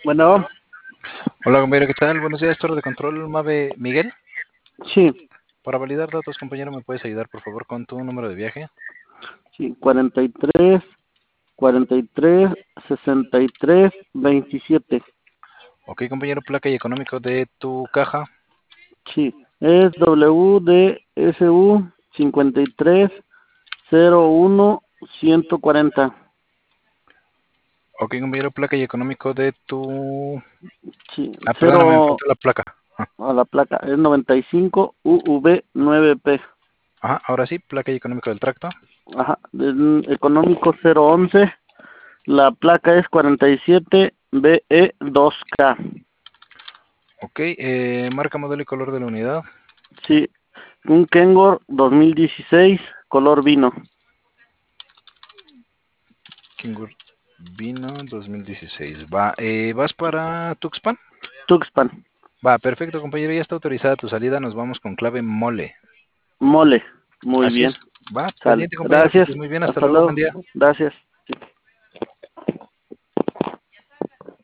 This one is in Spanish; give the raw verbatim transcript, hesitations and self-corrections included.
Bueno, Hola compañero, ¿qué tal? Buenos días, Torre de Control Mave Miguel. sí, Para validar datos, compañero, ¿me puedes ayudar por favor con tu número de viaje? sí, cuarenta y tres, cuarenta y tres, sesenta y tres, veintisiete. Ok, compañero, placa y económico de tu caja. Sí, es W D S U cincuenta y tres cero uno ciento cuarenta. Ok, compañero, placa y económico de tu... Sí, Ah, perdóname, me cero faltó la placa. Ah, a la placa, es noventa y cinco U V nueve P. Ajá, ahora sí, placa y económico del tracto. Ajá, es económico cero once. La placa es cuarenta y siete B E dos K. Ok, eh, marca, modelo y color de la unidad. Sí, un Kengor dos mil dieciséis, color vino. Kingur Vino dos mil dieciséis. Va, eh, ¿vas para Tuxpan? Tuxpan. Va, perfecto, compañero, ya está autorizada tu salida. Nos vamos con clave mole. Mole. Muy Así bien. es. Va, Sale. pendiente, compañero, que Gracias. estés muy bien. Hasta Hasta luego, buen luego. día. Gracias.